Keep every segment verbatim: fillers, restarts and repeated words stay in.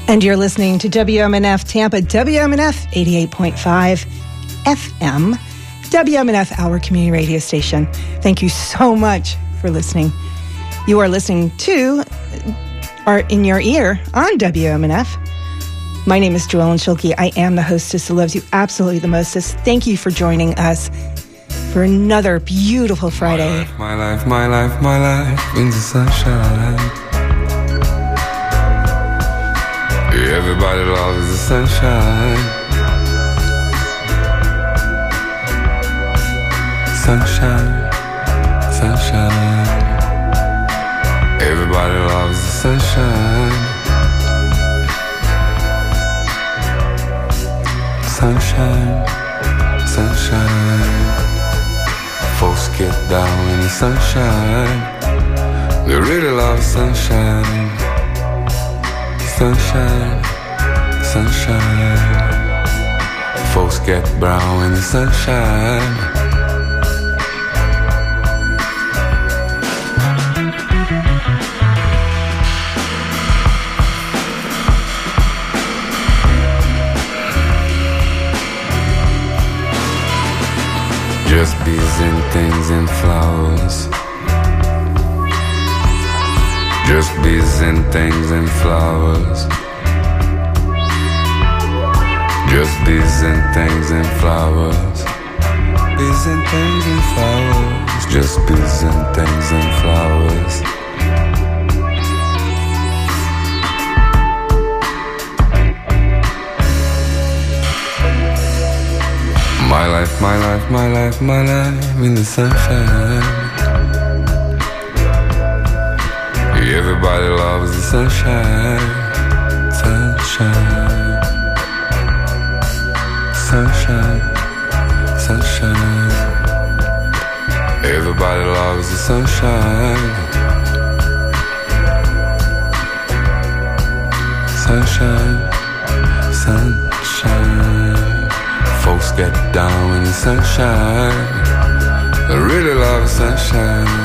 And you're listening to W M N F Tampa, W M N F eighty-eight point five F M, W M N F, our community radio station. Thank you so much for listening. You are listening to Art in Your Ear on W M N F. My name is Joellen Schilke. I am the hostess who loves you absolutely the mostest. Thank you for joining us for another beautiful Friday. My life, my life, my life, my life in the sunshine. Everybody loves the sunshine. Sunshine, sunshine. Everybody loves the sunshine. Sunshine, sunshine. Folks get down in the sunshine. They really love sunshine. Sunshine, sunshine. Folks get brown in the sunshine. Just bees and things and flowers. Just bees and things and flowers. Just bees and things and flowers. Bees and things and flowers. Just bees and things and flowers. My life, my life, my life, my life in the sunshine. Everybody loves the sunshine. Sunshine. Sunshine. Sunshine. Everybody loves the sunshine. Sunshine. Sunshine. Folks get down in the sunshine. They really love the sunshine.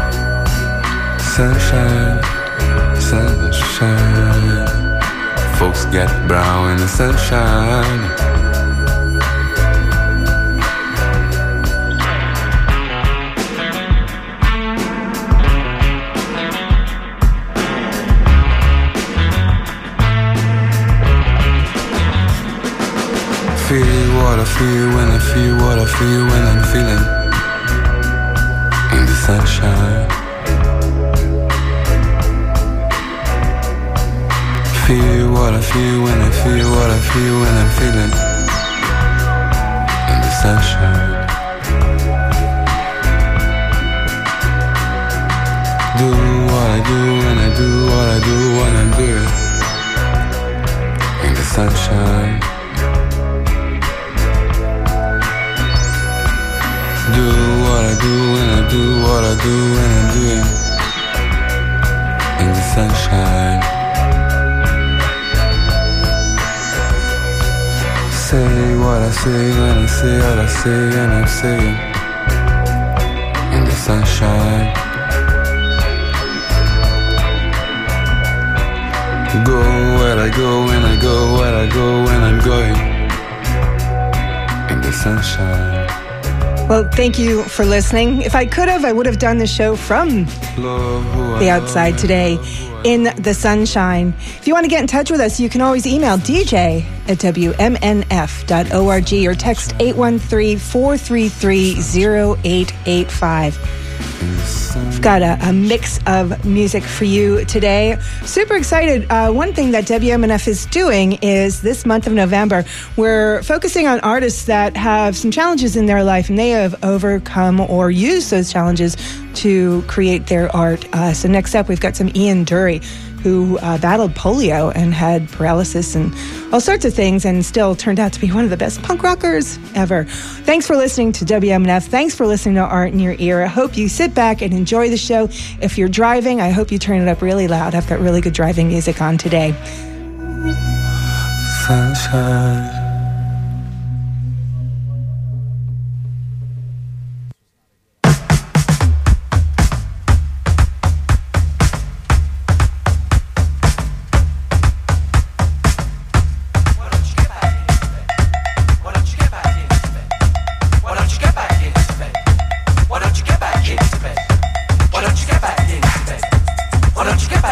Sunshine, sunshine. Folks get brown in the sunshine. Feel what I feel when I feel what I feel when I'm feeling in the sunshine. Feel what I feel when I feel what I feel when I'm feeling in the sunshine. Do what I do when I do what I do when I'm doing in the sunshine. Do what I do when I do what I do when I'm doing in the sunshine. Say what I say when I say what I say and I'm saying in the sunshine. Go where I go when I go where I go when I'm going in the sunshine. Well, thank you for listening. If I could have, I would have done the show from the outside today in the sunshine. If you want to get in touch with us, you can always email D J at W M N F dot org or text eight one three, four three three, zero eight eight five. I've got a, a mix of music for you today. Super excited. Uh, one thing that W M N F is doing is this month of November, we're focusing on artists that have some challenges in their life and they have overcome or used those challenges to create their art. Uh, so next up, we've got some Ian Dury, who uh, battled polio and had paralysis and all sorts of things and still turned out to be one of the best punk rockers ever. Thanks for listening to W M N F. Thanks for listening to Art in Your Ear. I hope you sit back and enjoy the show. If you're driving, I hope you turn it up really loud. I've got really good driving music on today. Sunshine.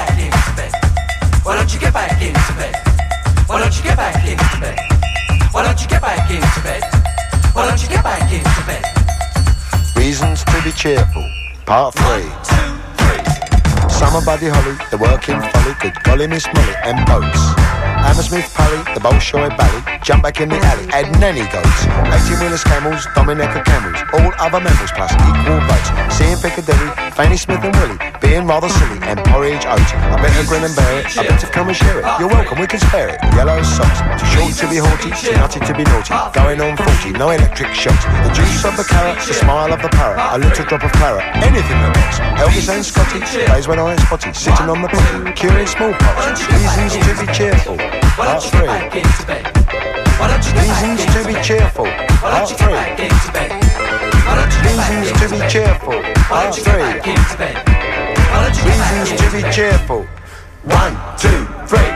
back into bed? Why don't you get back into bed? Why don't you get back into bed? Why don't you get back into bed? Why don't you get back into bed? Reasons to be cheerful, part three. One, two, three. Summer Buddy Holly, the working folly, good golly Miss Molly, and boats. Hammersmith Pally, the Bolshoi Bally, jump back in the alley, add nanny goats. eighteen-wheelers, camels, Dominica camels, all other mammals plus equal votes. Seeing Piccadilly, Fanny Smith and Willie, being rather silly, and porridge oats. I better grin and bear it, I better come and share it. You're welcome, we can spare it. Yellow socks, too short to be haughty, too nutty to be naughty. Going on forty, no electric shocks. The juice of the carrot, the smile of the parrot, a little drop of claret, anything that works. Elvis and Scotty, days when I ain't spotty, sitting on the potty, curing smallpox. Reasons to be cheerful. Part three. Reasons to be cheerful. Part three. Reasons to be cheerful. Part three. Reasons to be cheerful. One, two, three.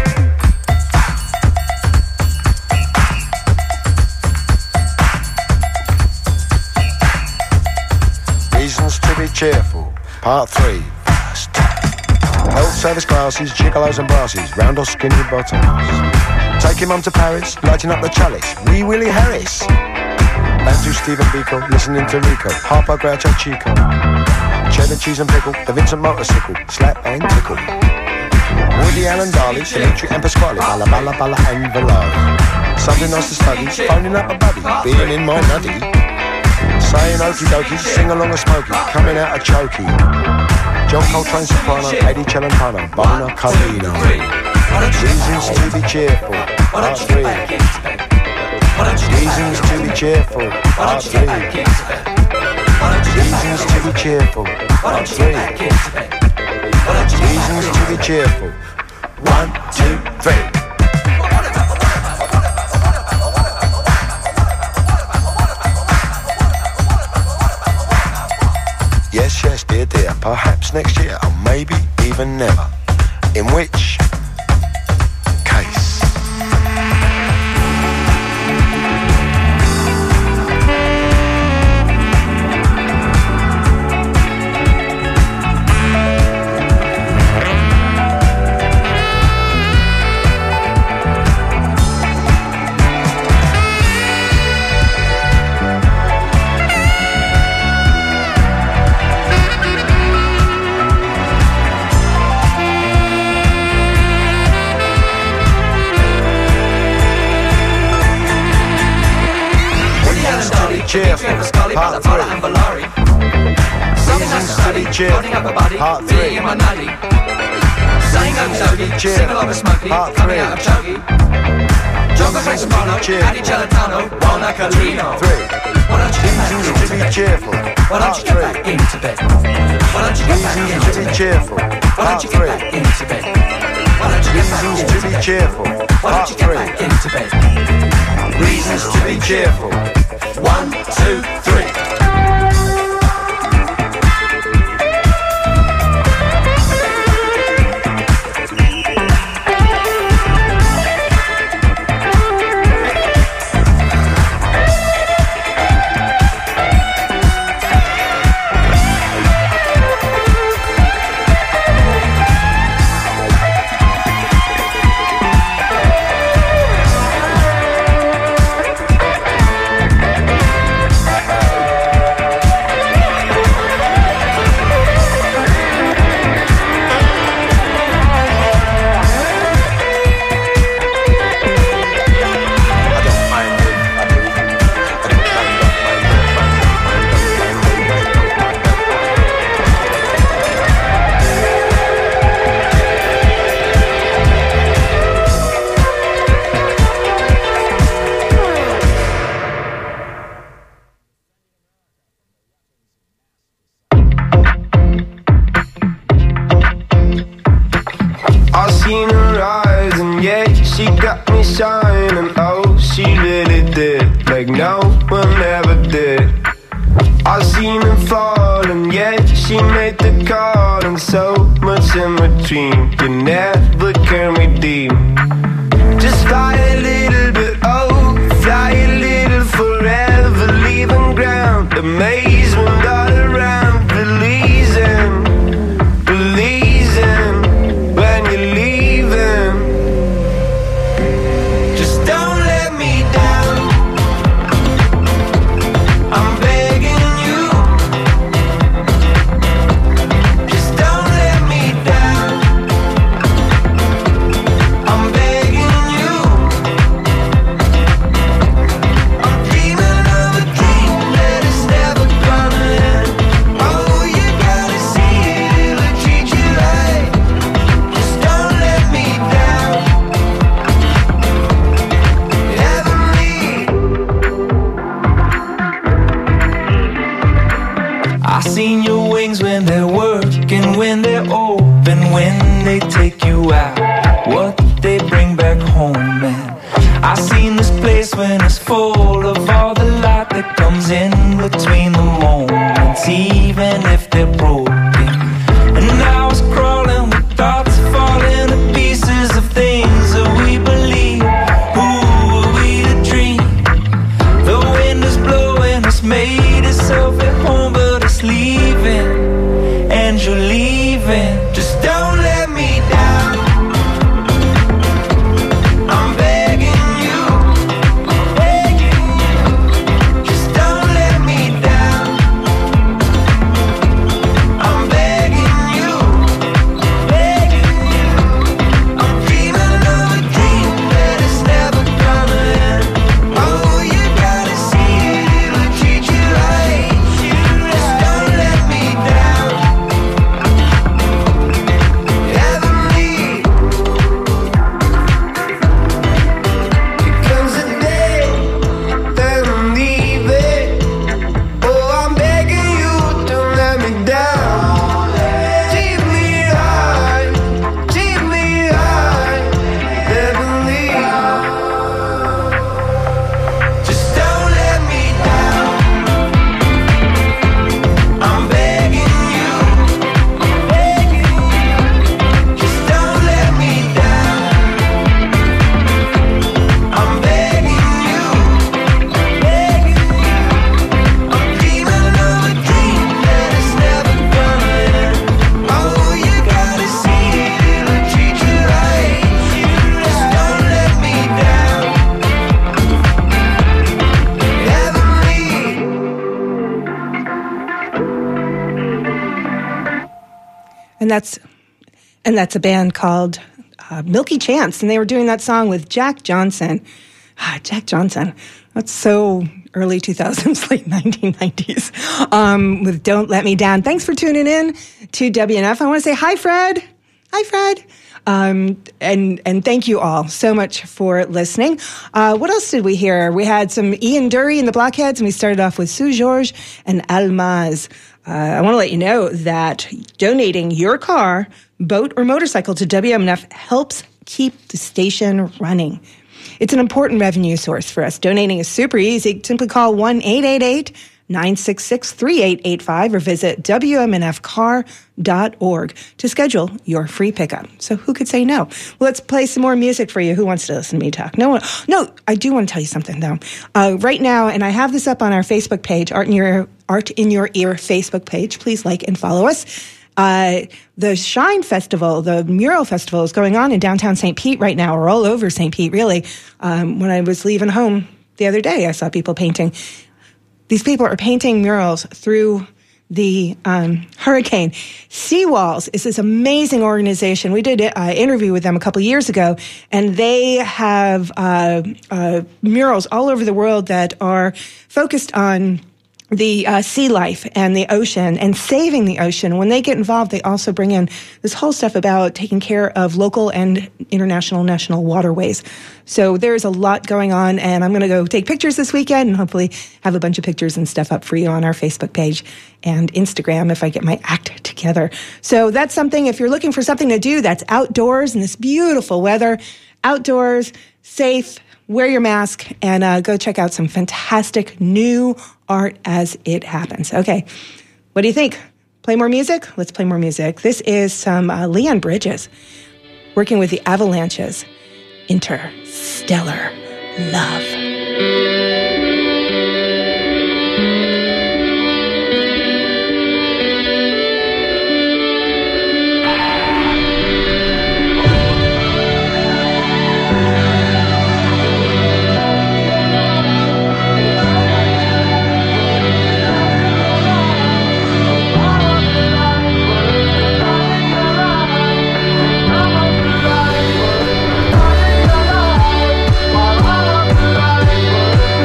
Reasons to be cheerful. Part three. First. Health service glasses, gigolos and brasses, round or skinny bottoms. Taking mum to Paris, lighting up the chalice, Wee Willie Harris. Bantu Stephen Biko, listening to Rico, Harpo Groucho Chico. Cheddar cheese and pickle, the Vincent motorcycle, slap and tickle. Woody Allen Darley, Dimitri and Pasquale, Balla Balla Balla and Valari. Something nice to study, phoning up a buddy, being in my nutty. Saying okie dokie, sing along a smoky, coming out a chokey. John Coltrane soprano, Eddie Celentano, Bona Carlino. Reasons to be cheerful, part three. Reasons to be cheerful, part three. Reasons to be cheerful, part three. Reasons to be cheerful. One, two, three. Yes, yes, dear, dear, perhaps next year, or maybe even never. In which case... Cheerful, part three. Reasons to be cheerful, part three. Reasons to be cheerful, part three. Reasons to be cheerful, part three. Reasons to be cheerful, part three. Reasons to be cheerful, part three. Reasons to be cheerful, part three. Reasons to be cheerful. One, two, three. Shining, oh, she really did, like no one ever did. I seen her falling, yeah, she made the call, and so much in between, you never can redeem. Just fly a little bit, oh, fly a little forever, leaving ground, amazement all around, Belize in, Belize in. about what they bring back home. And I seen this place when it's full of all the light that comes in between the moments, even if they're broken. And I was crawling with thoughts falling to pieces of things that we believe. Who were we to dream? The wind is blowing, it's made itself at home, but it's leaving, and you're leaving. Just don't let me down. I'm begging you, begging you. Just don't let me down. I'm begging you, begging you. I'm dreaming of a dream that is never gonna end. Oh, you gotta see it, it'll treat you right. Just don't let me down. Heavenly. There comes a day that I'm leaving. Oh, I'm begging you, don't let me down. Keep me high, keep me high. Heavenly. Just don't let me down. I'm begging you, begging you. Just don't let me down. I'm begging you, begging you. I'm dreaming of a dream that is never gonna end. Oh, you gotta see it, it'll treat you right. Just don't let me down. Heavenly. And that's and that's a band called uh, Milky Chance, and they were doing that song with Jack Johnson. Ah, Jack Johnson. That's so early two thousands, late nineteen nineties. Um, with Don't Let Me Down. Thanks for tuning in to W N F. I want to say hi, Fred. Hi, Fred. Um, and and thank you all so much for listening. Uh, what else did we hear? We had some Ian Dury and the Blockheads, and we started off with Sue George and Almaz. Uh, I want to let you know that donating your car, boat, or motorcycle to W M N F helps keep the station running. It's an important revenue source for us. Donating is super easy. Simply call one eight eight eight, nine six six, three eight eight five or visit W M N F car dot org to schedule your free pickup. So who could say no? Well, let's play some more music for you. Who wants to listen to me talk? No one. No, I do want to tell you something, though. Uh, right now, and I have this up on our Facebook page, Art in Your, Art in Your Ear Facebook page. Please like and follow us. Uh, the Shine Festival, the Mural Festival, is going on in downtown Saint Pete right now, or all over Saint Pete, really. Um, when I was leaving home the other day, I saw people painting. These people are painting murals through the um, hurricane. Seawalls is this amazing organization. We did an interview with them a couple years ago, and they have uh, uh, murals all over the world that are focused on the uh, sea life and the ocean and saving the ocean. When they get involved, they also bring in this whole stuff about taking care of local and international national waterways. So there's a lot going on, and I'm going to go take pictures this weekend and hopefully have a bunch of pictures and stuff up for you on our Facebook page and Instagram if I get my act together. So that's something, if you're looking for something to do that's outdoors in this beautiful weather, outdoors, safe, wear your mask, and uh, go check out some fantastic new art as it happens. Okay, what do you think? Play more music? Let's play more music. This is some uh, Leon Bridges working with the Avalanches. Interstellar Love. Bye.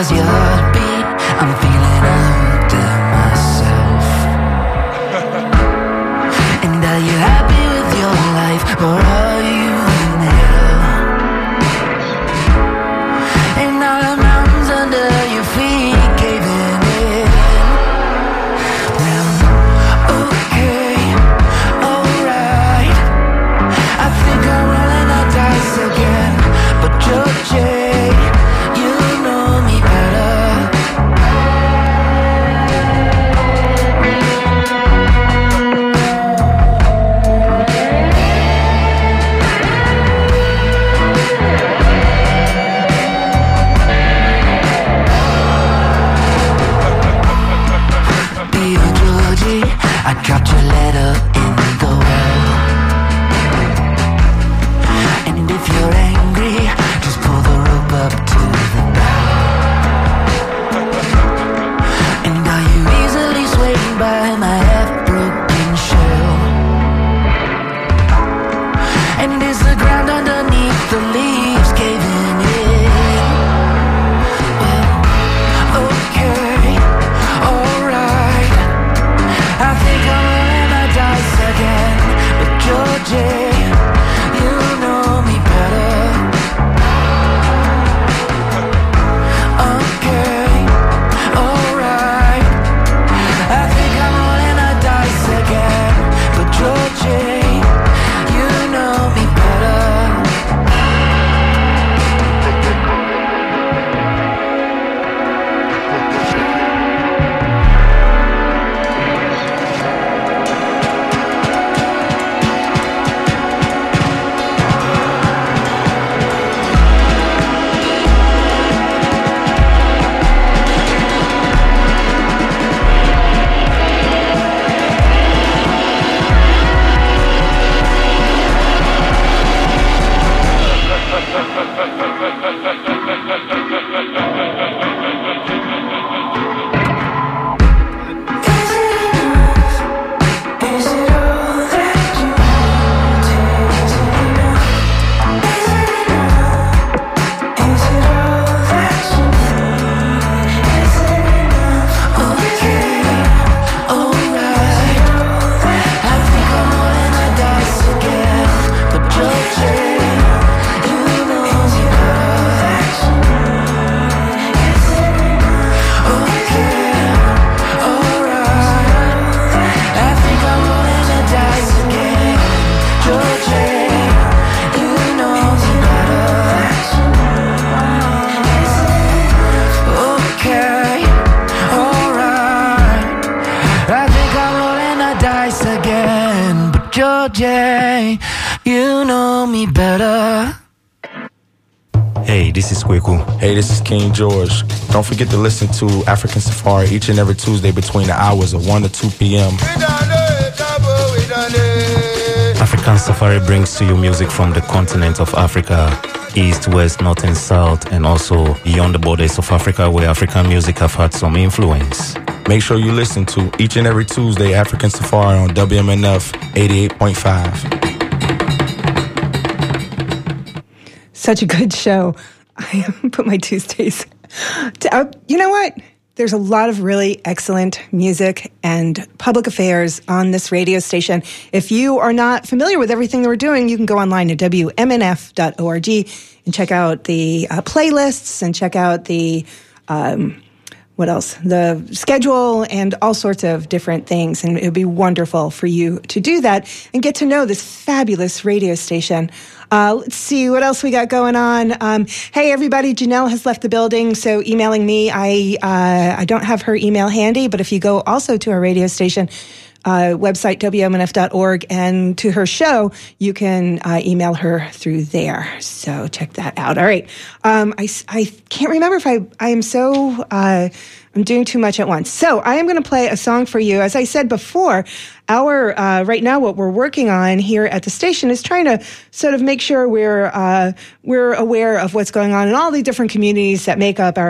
is your heartbeat? I'm feeling out there myself. And are you happy with your life, or are you in hell? And all the mountains under your feet caving in. Well, okay, alright. I think I'm rolling the dice again, but you're Jay, you know me better. Dear Georgie, I dropped your letter in the well. And if you're angry, just pull the rope up to the bow. And are you easily swayed by my half-broken shell? And is the ground underneath the leaves caving in? Well, okay, alright. I think I'm rolling the dice again, but Georgie, you know me better. Okay, alright. I think I'm rolling the dice again, but Georgie, you know me better. Georgie, you know me better. Hey, this is Kweku. Hey, this is King George. Don't forget to listen to African Safari each and every Tuesday between the hours of one to two p.m. African Safari brings to you music from the continent of Africa, east, west, north and south, and also beyond the borders of Africa, where African music have had some influence. Make sure you listen to each and every Tuesday African Safari on W M N F eighty-eight point five. Such a good show. I put my Tuesdays. To, uh, you know what? There's a lot of really excellent music and public affairs on this radio station. If you are not familiar with everything that we're doing, you can go online to W M N F dot org and check out the uh, playlists and check out the... Um, What else? The schedule and all sorts of different things. And it would be wonderful for you to do that and get to know this fabulous radio station. Uh, let's see what else we got going on. Um, hey, everybody, Janelle has left the building, so emailing me. I, uh, I don't have her email handy, but if you go also to our radio station, Uh, website, W M N F dot org, and to her show, you can uh, email her through there. So check that out. All right. Um, I, I can't remember if I, I am so, uh, I'm doing too much at once. So I am going to play a song for you. As I said before, our, uh, right now, what we're working on here at the station is trying to sort of make sure we're, uh, we're aware of what's going on in all the different communities that make up our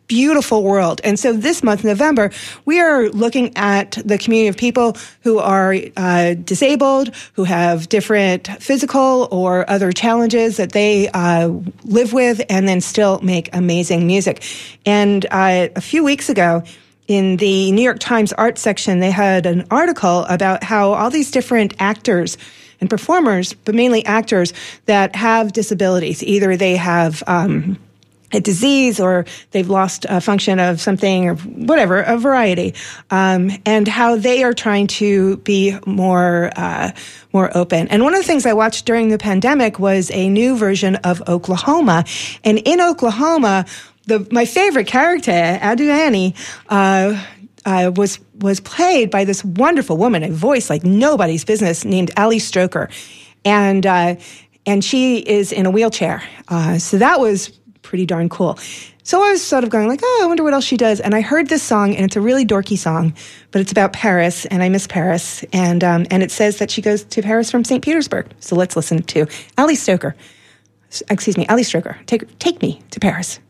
beautiful world. And so this month, November, we are looking at the community of people who are uh, disabled, who have different physical or other challenges that they uh, live with, and then still make amazing music. And uh, a few weeks ago, in the New York Times art section, they had an article about how all these different actors and performers, but mainly actors, that have disabilities. Either they have um, a disease or they've lost a function of something or whatever, a variety, um, and how they are trying to be more uh, more open. And one of the things I watched during the pandemic was a new version of Oklahoma. And in Oklahoma, the my favorite character, Aduani, uh, uh, was was played by this wonderful woman, a voice like nobody's business, named Ali Stroker, and uh, and she is in a wheelchair. Uh, so that was pretty darn cool. So I was sort of going like, oh, I wonder what else she does. And I heard this song, and it's a really dorky song, but it's about Paris, and I miss Paris. And um, and it says that she goes to Paris from Saint Petersburg. So let's listen to Ali Stroker. Excuse me, Ali Stroker. Take take me to Paris.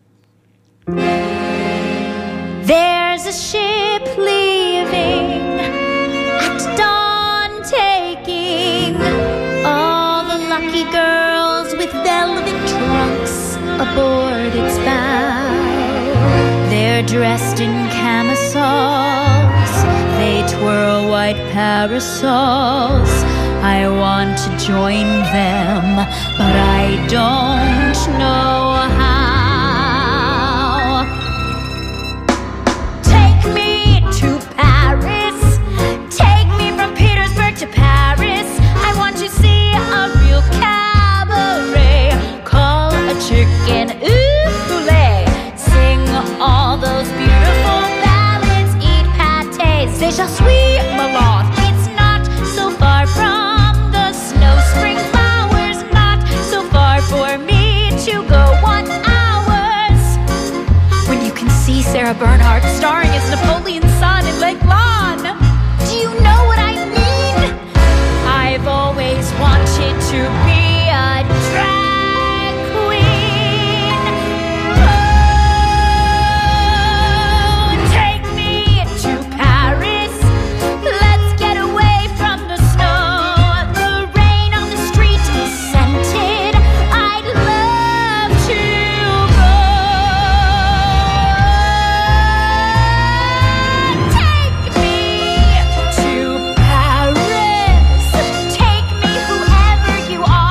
There's a ship leaving at dawn, taking all the lucky girls with velvet trunks aboard its bow. They're dressed in camisoles, they twirl white parasols. I want to join them, but I don't know how. Take me to Paris, take me from Petersburg to Paris. I want to see a real cabaret, call a chicken oufoulet, sing all those beautiful ballads, eat pâtés. Déjà suis malade. It's not so far from the snow spring flowers, not so far for me to go one hours. When you can see Sarah Bernhardt starring as Napoleon's son in Lake Lawn. Do you know what I mean? I've always wanted to be a drag queen. Oh, take me to Paris. Let's get away from the snow. The rain on the street is scented. I'd love to go. Take me to Paris. Take me, whoever you are.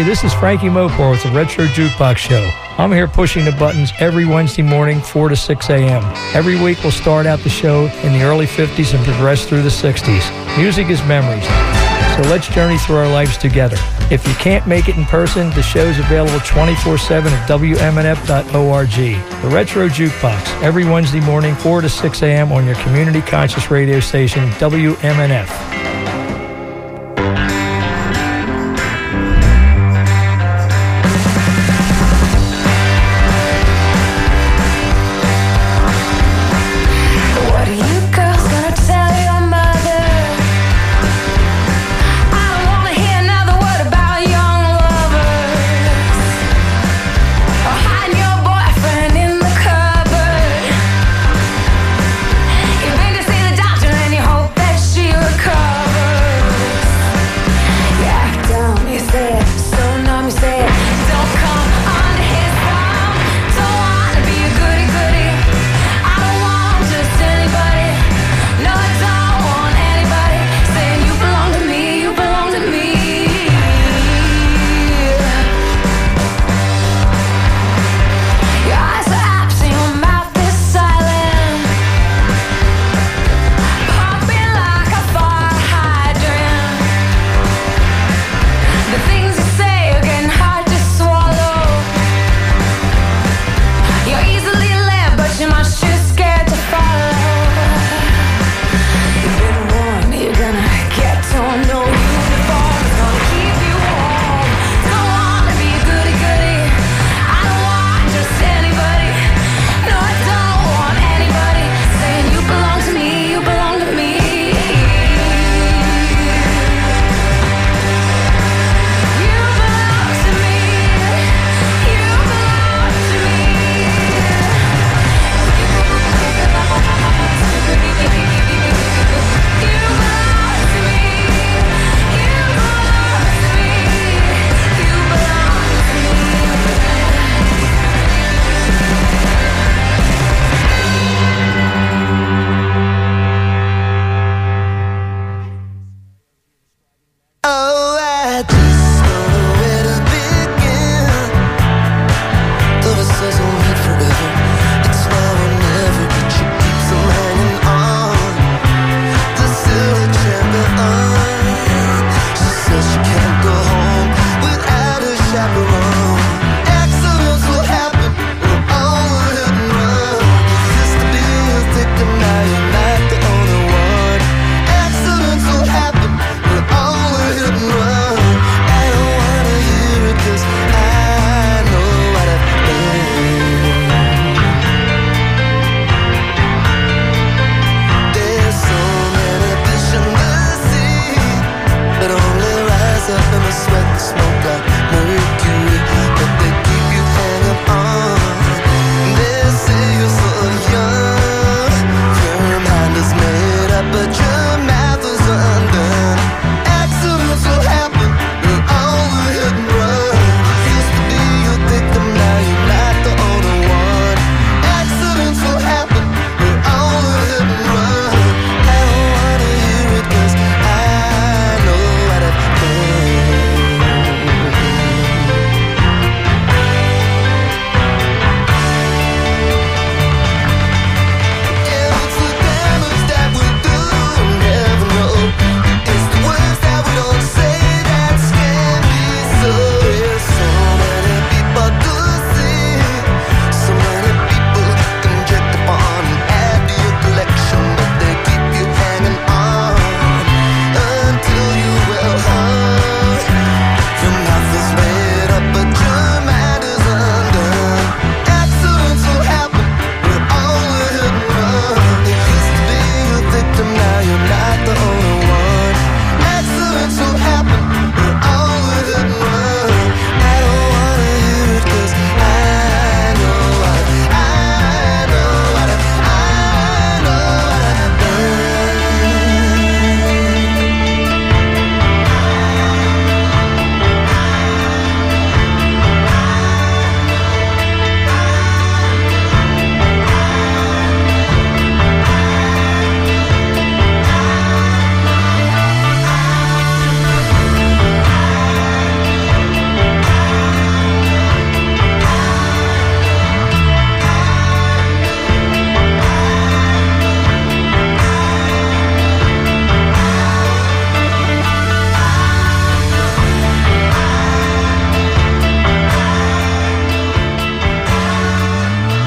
this is Frankie Mopar with the Retro Jukebox Show. I'm here pushing the buttons every Wednesday morning, four to six a.m. Every week we'll start out the show in the early fifties and progress through the sixties. Music is memories, so let's journey through our lives together. If you can't make it in person, the show is available twenty-four seven at W M N F dot org. The Retro Jukebox, every Wednesday morning, four to six a.m. on your community conscious radio station, W M N F. You've been to see the doctor and you hope that she recovers.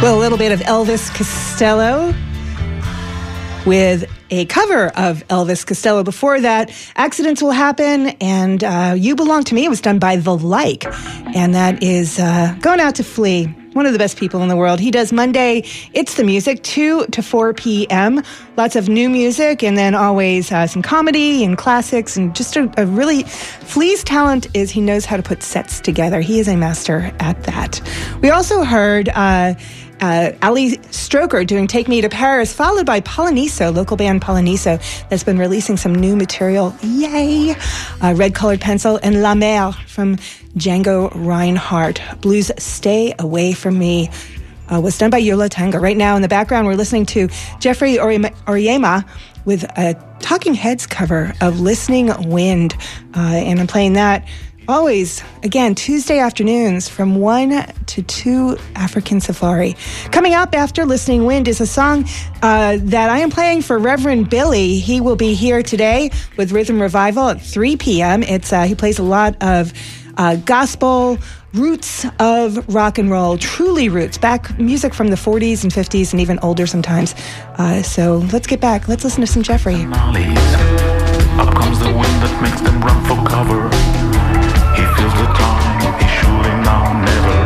A little bit of Elvis Costello with a cover of Elvis Costello. Before that, Accidents Will Happen and uh, You Belong to Me. It was done by The Like, and that is uh, going out to Flea, one of the best people in the world. He does Monday, It's the Music, two to four p.m. Lots of new music, and then always uh, some comedy and classics, and just a, a really... Flea's talent is he knows how to put sets together. He is a master at that. We also heard... Uh, Uh, Ali Stroker doing Take Me to Paris, followed by Poloniso, local band Poloniso, that's been releasing some new material. Yay! Uh, Red Colored Pencil and La Mer from Django Reinhardt. Blues Stay Away From Me uh, was done by Yo La Tengo. Right now in the background, we're listening to Jeffrey Oriema with a Talking Heads cover of Listening Wind. Uh, and I'm playing that always, again, Tuesday afternoons from one to two African Safari. Coming up after Listening Wind is a song uh, that I am playing for Reverend Billy. He will be here today with Rhythm Revival at three p.m. It's uh, he plays a lot of uh, gospel, roots of rock and roll, truly roots, back music from the forties and fifties and even older sometimes. Uh, so let's get back. Let's listen to some Jeffrey. Up comes the wind that makes them run for cover. He feels the time, he's shooting now, never.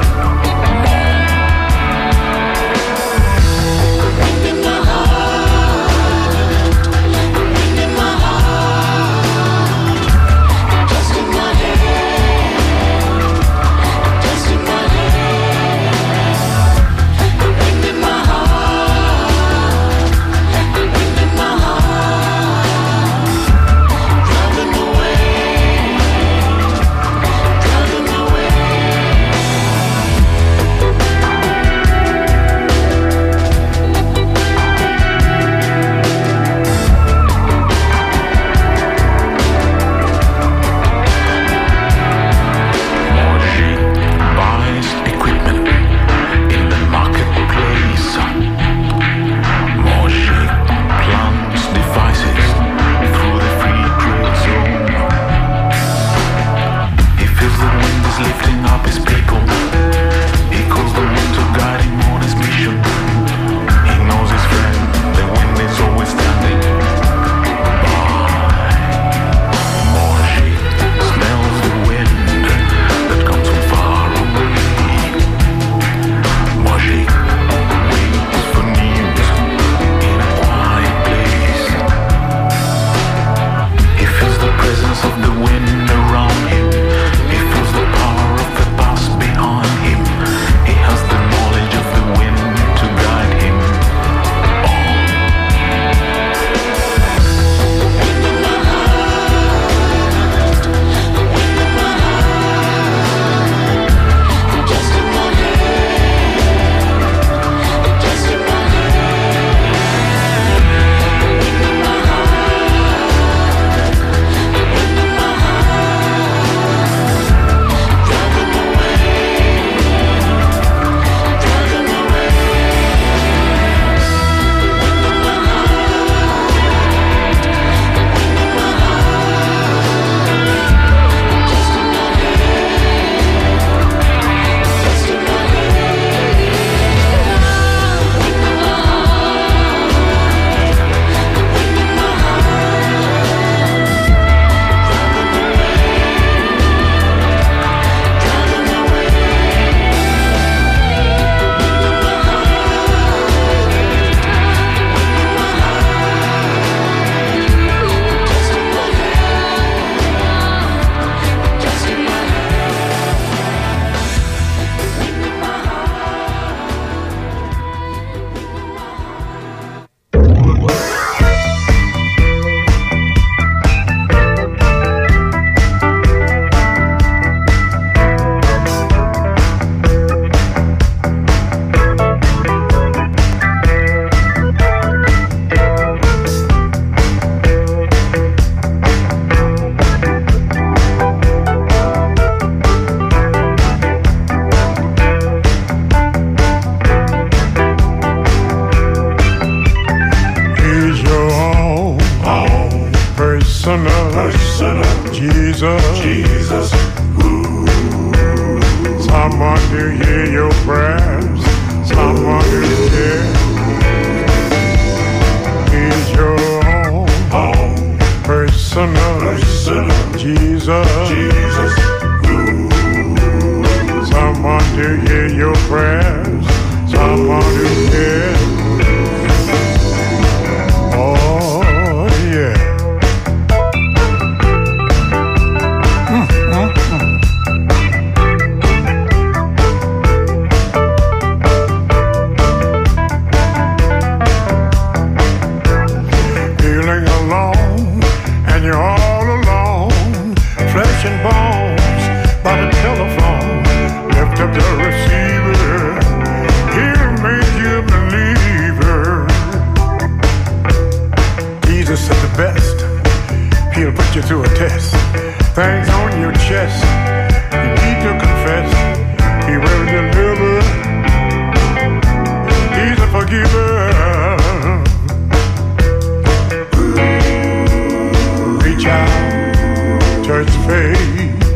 Wind in my heart, wind in my heart, dust in my head, dust in my head. Wind in my heart, wind in my heart, driving away. Jesus, Jesus, ooh. Someone to hear your prayers someone who cares. He's your own, own personal, personal Jesus. Jesus. Someone to hear your prayers, someone who cares. Oh, yeah. Mm, mm, mm. Feeling alone, and you're all alone, flesh and bones by the telephone. Lift up the receiver, he'll make you a believer. Jesus said the best, he'll put you through a test. Things on your chest, you need to confess. He will deliver, he's a forgiver. Reach out, touch faith.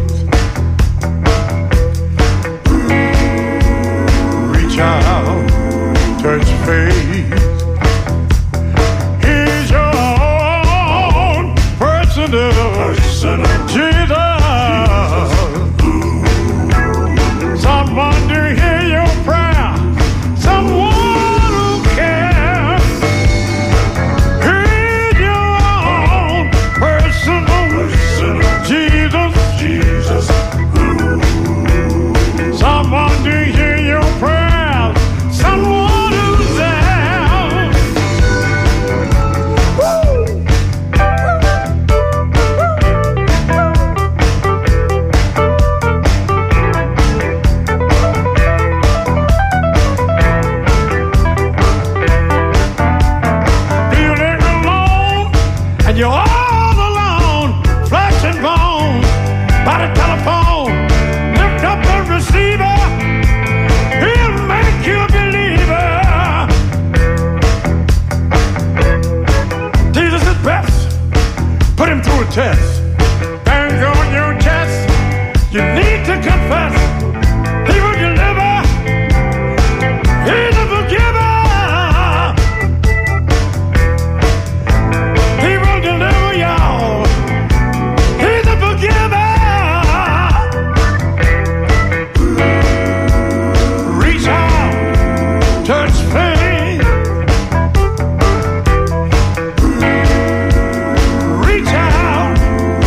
Child, touch faith. He's your own personal, personal Jesus. Someone to hear your prayer, someone who cares. He's your own personal, personal Jesus. Jesus. Someone to hear your prayer. Someone who's there. Woo! Feeling alone, and you're all alone, flesh and bone, by the telephone. Lift up the receiver. He'll make you a believer. Jesus is best. Put him through a test. Bang on your chest. You need to confess. He will deliver. He's a forgiver. He will deliver y'all. He's a forgiver. Touch faith. Reach out,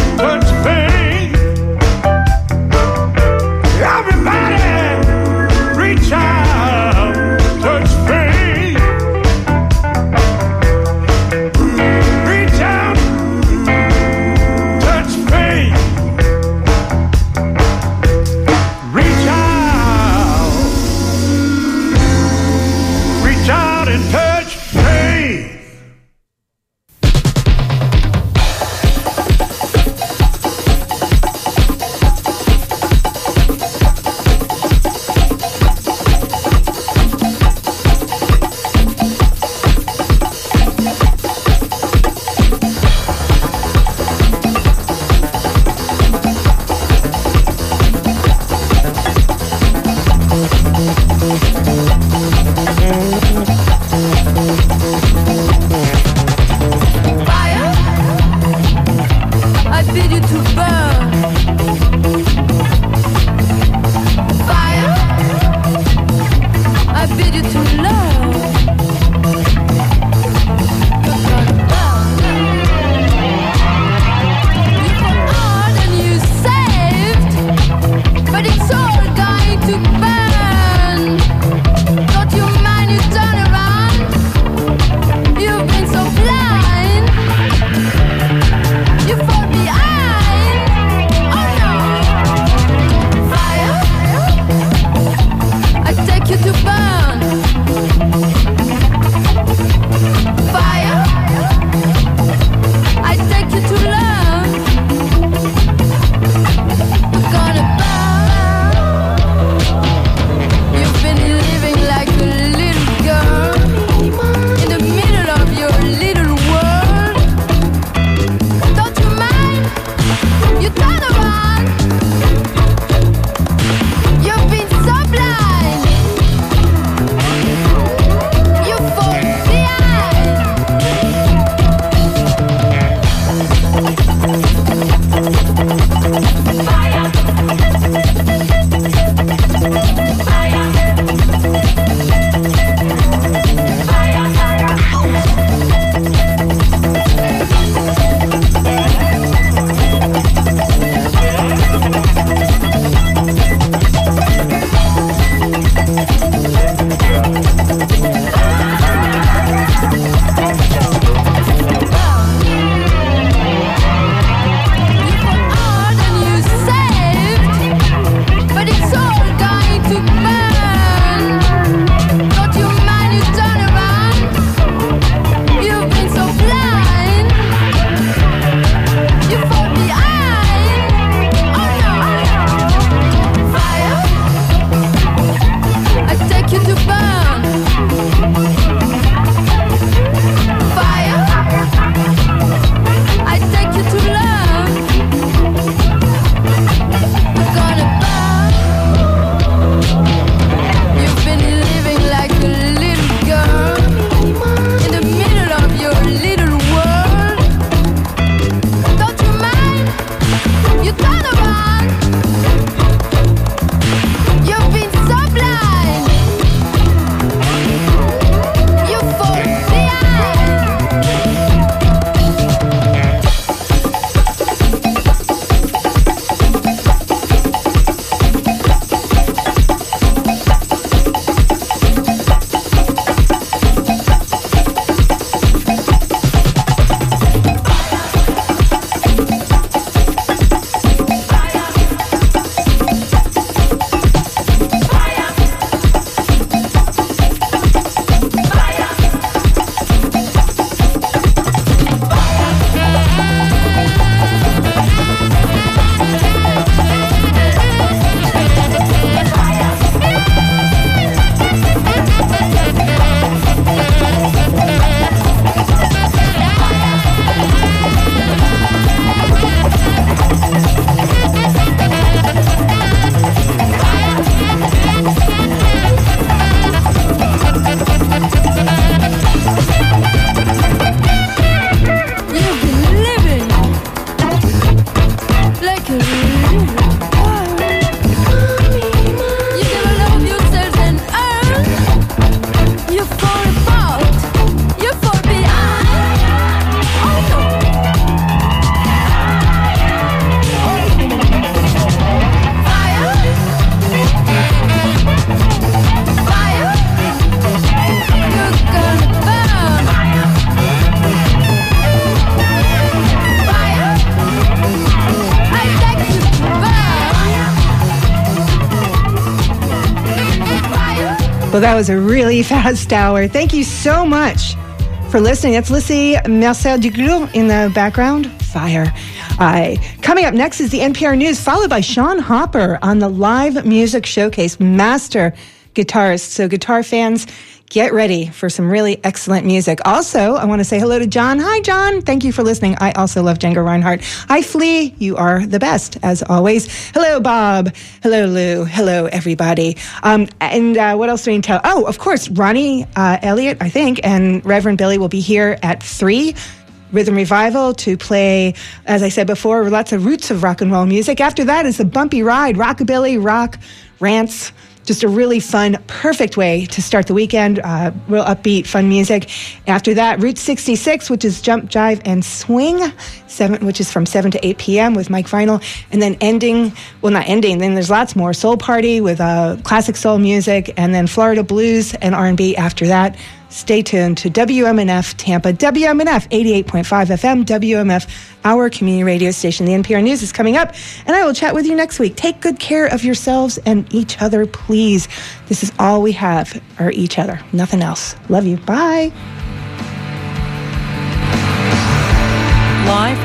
Well, that was a really fast hour. Thank you so much for listening. That's Lissy Marcel Duglou in the background. Fire. Uh, coming up next is the N P R News, followed by Sean Hopper on the Live Music Showcase, master guitarist. So guitar fans, get ready for some really excellent music. Also, I want to say hello to John. Hi, John. Thank you for listening. I also love Django Reinhardt. Hi, Flea. You are the best, as always. Hello, Bob. Hello, Lou. Hello, everybody. Um, and uh, what else do we need to tell? Oh, of course, Ronnie uh, Elliott, I think, and Reverend Billy will be here at three. Rhythm Revival to play, as I said before, lots of roots of rock and roll music. After that is the bumpy ride, rockabilly, rock, rants. Just a really fun, perfect way to start the weekend. Uh, real upbeat, fun music. After that, Route sixty-six, which is Jump, Jive, and Swing, seven, which is from seven to eight p.m. with Mike Vinyl. And then ending, well, not ending, then there's lots more. Soul Party with uh, classic soul music, and then Florida Blues and R and B after that. Stay tuned to W M N F Tampa, W M N F eighty-eight point five F M, W M F, our community radio station. The N P R News is coming up, and I will chat with you next week. Take good care of yourselves and each other, please. This is all we have, are each other, nothing else. Love you. Bye. Live